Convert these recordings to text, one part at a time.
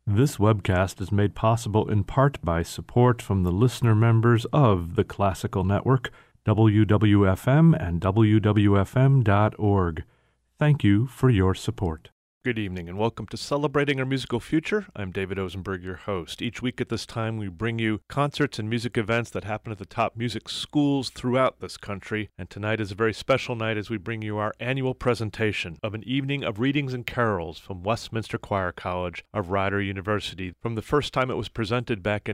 This webcast is made possible in part by support from the listener members of the Classical Network, WWFM and WWFM.org. Thank you for your support. Good evening and welcome to Celebrating Our Musical Future. I'm David Osenberg, your host. Each week at this time, we bring you concerts and music events that happen at the top music schools throughout this country. And tonight is a very special night as we bring you our annual presentation of an evening of readings and carols from Westminster Choir College of Rider University. From the first time it was presented back in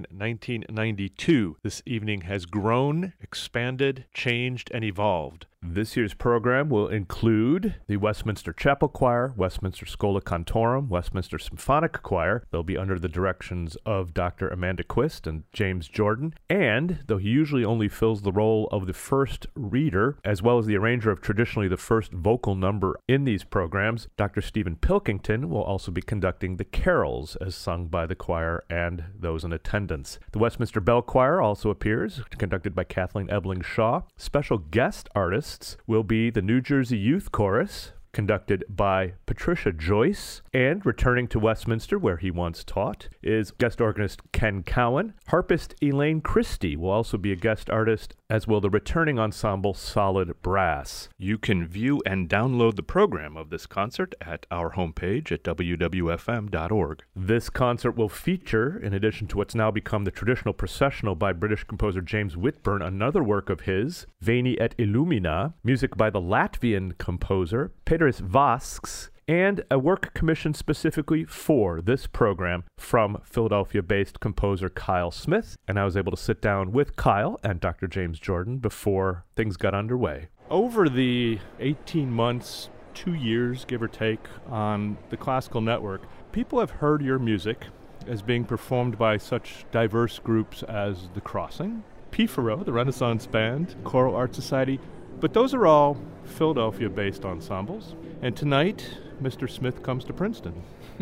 1992, this evening has grown, expanded, changed, and evolved. This year's program will include the Westminster Chapel Choir, Westminster Schola Cantorum, Westminster Symphonic Choir. They'll be under the directions of Dr. Amanda Quist and James Jordan. And, though he usually only fills the role of the first reader, as well as the arranger of traditionally the first vocal number in these programs, Dr. Stephen Pilkington will also be conducting the carols as sung by the choir and those in attendance. The Westminster Bell Choir also appears, conducted by Kathleen Ebling Shaw. Special guest artists will be the New Jersey Youth Chorus, conducted by Patricia Joyce, and returning to Westminster, where he once taught, is guest organist Ken Cowan. Harpist Elaine Christie will also be a guest artist, as will the returning ensemble Solid Brass. You can view and download the program of this concert at our homepage at wwfm.org. This concert will feature, in addition to what's now become the traditional processional by British composer James Whitburn, another work of his, Veni et Illumina, music by the Latvian composer Petrs Vasks, and a work commissioned specifically for this program from Philadelphia-based composer Kyle Smith. And I was able to sit down with Kyle and Dr. James Jordan before things got underway. Over the 18 months, 2 years, give or take, on the Classical Network, people have heard your music as being performed by such diverse groups as The Crossing, Pifaro, the Renaissance Band, Choral Art Society, but those are all Philadelphia-based ensembles. And tonight, Mr. Smith comes to Princeton.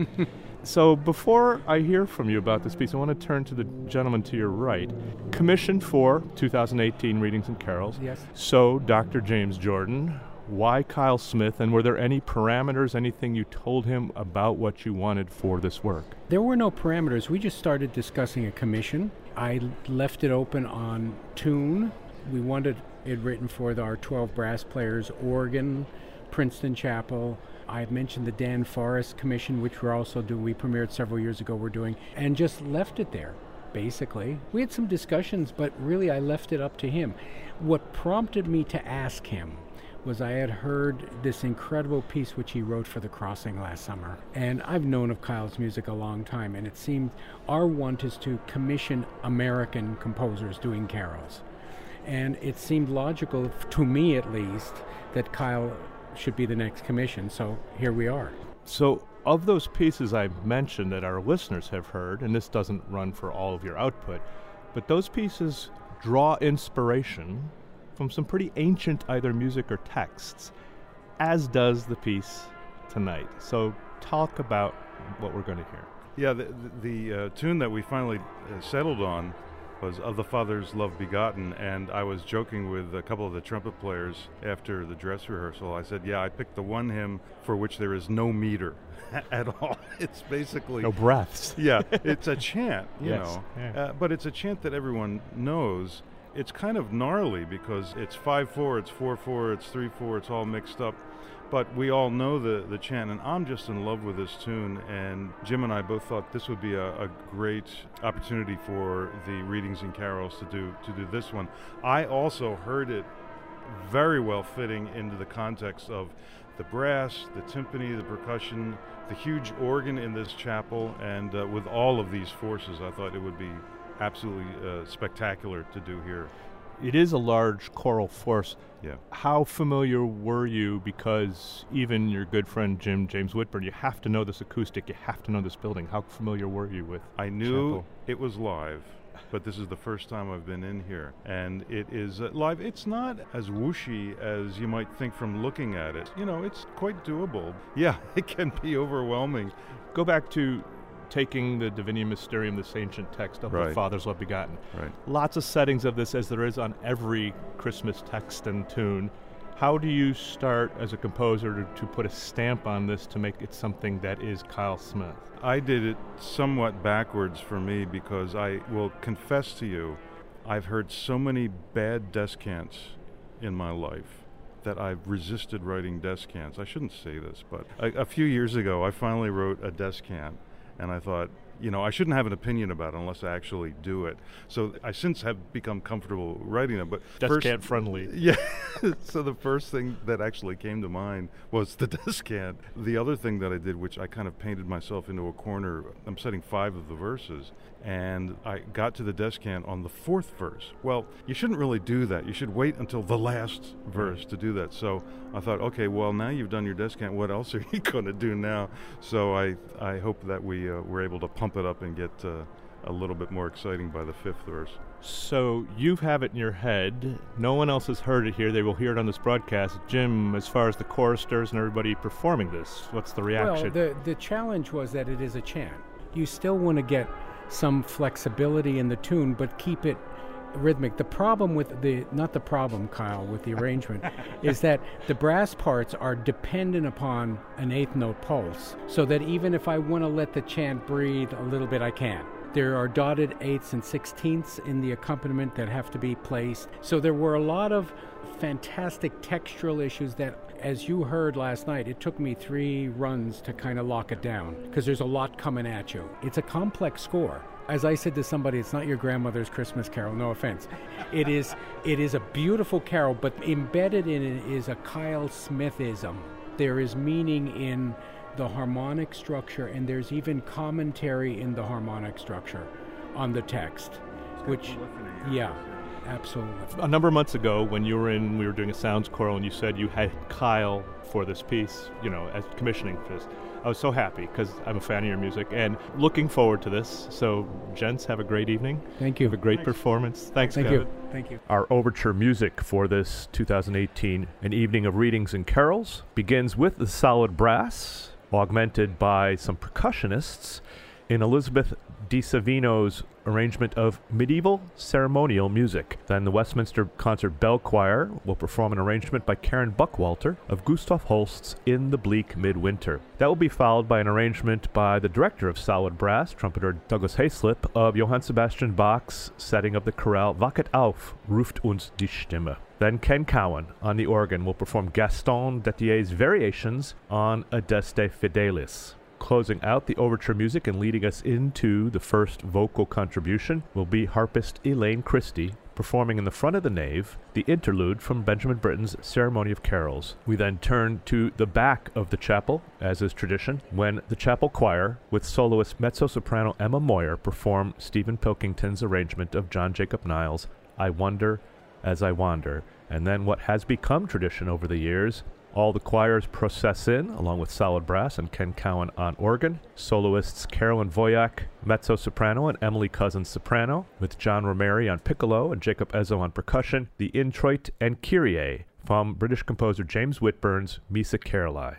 So before I hear from you about this piece, I want to turn to the gentleman to your right. Commissioned for 2018 Readings and Carols. Yes. So, Dr. James Jordan, why Kyle Smith? And were there any parameters, anything you told him about what you wanted for this work? There were no parameters. We just started discussing a commission. I left it open on tune. We wanted it written for our 12 brass players, organ, Princeton Chapel. I mentioned the Dan Forrest Commission, which we're also doing. We premiered several years ago, we're doing, and just left it there, basically. We had some discussions, but really I left it up to him. What prompted me to ask him was I had heard this incredible piece which he wrote for The Crossing last summer. And I've known of Kyle's music a long time, and it seemed our want is to commission American composers doing carols. And it seemed logical, to me at least, that Kyle should be the next commission. So here we are. So of those pieces I mentioned that our listeners have heard, and this doesn't run for all of your output, but those pieces draw inspiration from some pretty ancient either music or texts, as does the piece tonight. So talk about what we're going to hear. Yeah, the tune that we finally settled on was Of the Father's Love Begotten, and I was joking with a couple of the trumpet players after the dress rehearsal. I said, yeah, I picked the one hymn for which there is no meter at all. It's basically... No breaths. Yeah, it's a chant, you yes. know, Yeah. but it's a chant that everyone knows. It's kind of gnarly because it's 5/4, it's 4/4, it's 3/4, it's all mixed up. But we all know the chant, and I'm just in love with this tune, and Jim and I both thought this would be a great opportunity for the Readings and Carols to do this one. I also heard it very well fitting into the context of the brass, the timpani, the percussion, the huge organ in this chapel, and with all of these forces, I thought it would be absolutely spectacular to do here. It is a large choral force. Yeah. How familiar were you, because even your good friend James Whitburn, you have to know this acoustic, you have to know this building. How familiar were you with I knew Chapel? It was live, but this is the first time I've been in here. And it is live. It's not as whooshy as you might think from looking at it. You know, it's quite doable. Yeah, it can be overwhelming. Go back to taking the Divinium Mysterium, this ancient text of the Father's Love Begotten. Right. Lots of settings of this, as there is on every Christmas text and tune. How do you start as a composer to put a stamp on this to make it something that is Kyle Smith? I did it somewhat backwards for me because I will confess to you, I've heard so many bad descants in my life that I've resisted writing descants. I shouldn't say this, but a few years ago I finally wrote a descant, and I thought, I shouldn't have an opinion about it unless I actually do it. So I since have become comfortable writing it. But descant friendly. Yeah. So the first thing that actually came to mind was the descant. The other thing that I did, which I kind of painted myself into a corner, I'm setting 5 of the verses, and I got to the descant on the 4th verse. Well, you shouldn't really do that. You should wait until the last verse to do that. So I thought, okay, well, now you've done your descant. What else are you going to do now? So I hope that we were able to pump it up and get a little bit more exciting by the 5th verse. So you have it in your head. No one else has heard it here. They will hear it on this broadcast. Jim, as far as the choristers and everybody performing this, what's the reaction? Well, the challenge was that it is a chant. You still want to get some flexibility in the tune, but keep it rhythmic. The problem with Kyle, with the arrangement, is that the brass parts are dependent upon an 8th note pulse, so that even if I want to let the chant breathe a little bit, I can. There are dotted 8ths and 16ths in the accompaniment that have to be placed. So there were a lot of fantastic textural issues that, as you heard last night, it took me 3 runs to kind of lock it down because there's a lot coming at you. It's a complex score. As I said to somebody, it's not your grandmother's Christmas carol, no offense. It is a beautiful carol, but embedded in it is a Kyle Smithism. There is meaning in the harmonic structure, and there's even commentary in the harmonic structure on the text, which, yeah, absolutely. A number of months ago, when we were doing a sounds choral, and you said you had Kyle for this piece, as commissioning for this. I was so happy because I'm a fan of your music and looking forward to this. So, gents, have a great evening. Thank you. Have a great performance. Thanks, Thank Kevin. you. Thank you. Our overture music for this 2018 An Evening of Readings and Carols begins with the solid brass, augmented by some percussionists in Elizabeth DiSavino's arrangement of medieval ceremonial music. Then the Westminster Concert Bell Choir will perform an arrangement by Karen Buckwalter of Gustav Holst's In the Bleak Midwinter. That will be followed by an arrangement by the director of solid brass, trumpeter Douglas Hayslip, of Johann Sebastian Bach's setting of the chorale Wachet auf, ruft uns die Stimme. Then Ken Cowan on the organ will perform Gaston Dettier's variations on Adeste Fidelis. Closing out the overture music and leading us into the first vocal contribution will be harpist Elaine Christie, performing in the front of the nave the interlude from Benjamin Britten's Ceremony of Carols. We then turn to the back of the chapel, as is tradition, when the chapel choir, with soloist mezzo-soprano Emma Moyer, perform Stephen Pilkington's arrangement of John Jacob Niles' I Wonder as I Wander. And then what has become tradition over the years, all the choirs process in, along with solid brass and Ken Cowan on organ, soloists Carolyn Voyak, mezzo-soprano, and Emily Cousins soprano, with John Romeri on piccolo and Jacob Ezzo on percussion, the Introit and Kyrie from British composer James Whitburn's Missa Caroli.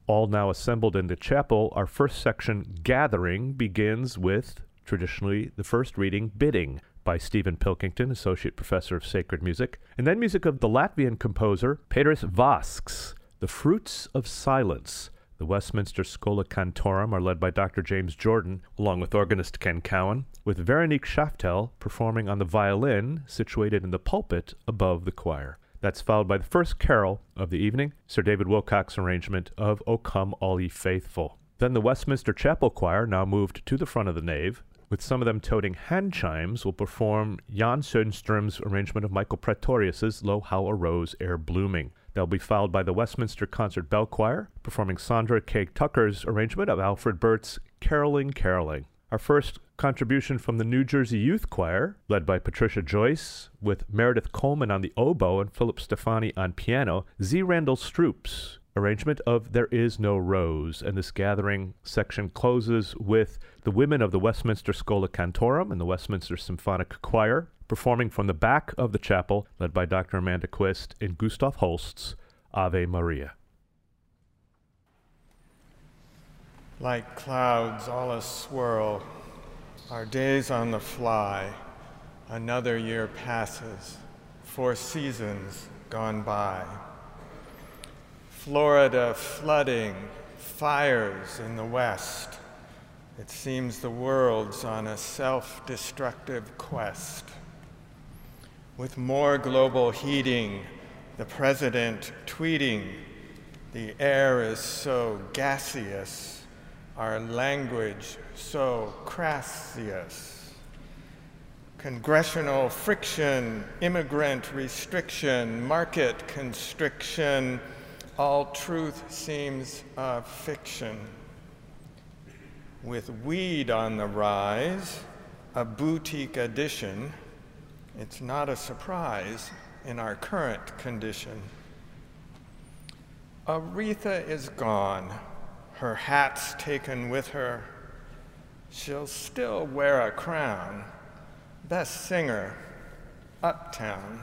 All now assembled in the chapel, our first section, Gathering, begins with, traditionally, the first reading, Bidding, by Stephen Pilkington, Associate Professor of Sacred Music, and then music of the Latvian composer Pēteris Vasks, The Fruits of Silence. The Westminster Schola Cantorum are led by Dr. James Jordan, along with organist Ken Cowan, with Veronique Schaftel performing on the violin situated in the pulpit above the choir. That's followed by the first carol of the evening, Sir David Wilcock's arrangement of O Come All Ye Faithful. Then the Westminster Chapel Choir, now moved to the front of the nave, with some of them toting hand chimes, will perform Jan Sönström's arrangement of Michael Praetorius's Lo How a Rose Ere Blooming. They'll be followed by the Westminster Concert Bell Choir, performing Sandra K. Tucker's arrangement of Alfred Burt's Caroling, Caroling. Our first contribution from the New Jersey Youth Choir, led by Patricia Joyce, with Meredith Coleman on the oboe and Philip Stefani on piano, Z. Randall Stroop's arrangement of There Is No Rose. And this gathering section closes with the women of the Westminster Schola Cantorum and the Westminster Symphonic Choir, performing from the back of the chapel, led by Dr. Amanda Quist in Gustav Holst's Ave Maria. Like clouds all a-swirl, our days on the fly, another year passes, 4 seasons gone by. Florida flooding, fires in the west. It seems the world's on a self-destructive quest. With more global heating, the president tweeting, the air is so gaseous, our language so crassious. Congressional friction, immigrant restriction, market constriction, all truth seems a fiction. With weed on the rise, a boutique edition, it's not a surprise in our current condition. Aretha is gone, her hat's taken with her. She'll still wear a crown, best singer, uptown.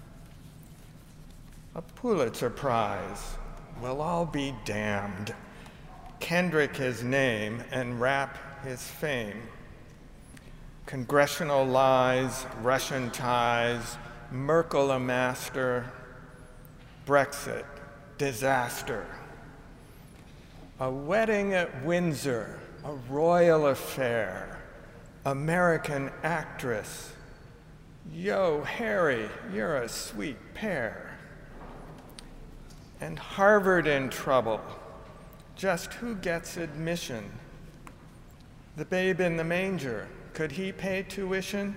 A Pulitzer Prize, we'll all be damned. Kendrick his name and rap his fame. Congressional lies, Russian ties, Merkel a master, Brexit, disaster. A wedding at Windsor, a royal affair, American actress. Yo, Harry, you're a sweet pair. And Harvard in trouble, just who gets admission? The babe in the manger, could he pay tuition?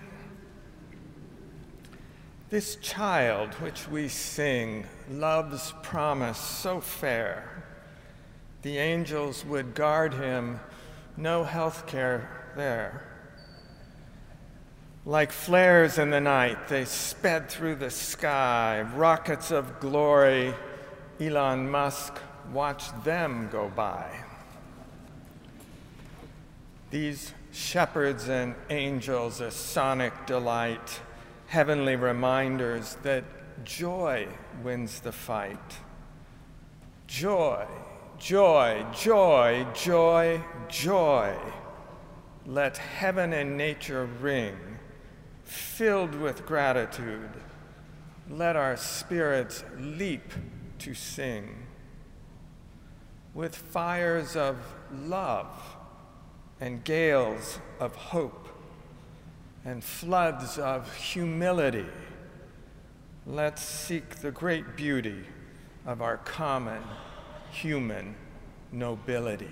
This child which we sing, love's promise so fair, the angels would guard him, no health care there. Like flares in the night, they sped through the sky, rockets of glory. Elon Musk watched them go by. These shepherds and angels, a sonic delight, heavenly reminders that joy wins the fight. Joy, joy, joy, joy, joy. Let heaven and nature ring, filled with gratitude. Let our spirits leap to sing. With fires of love and gales of hope and floods of humility, let's seek the great beauty of our common human nobility.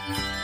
Bye.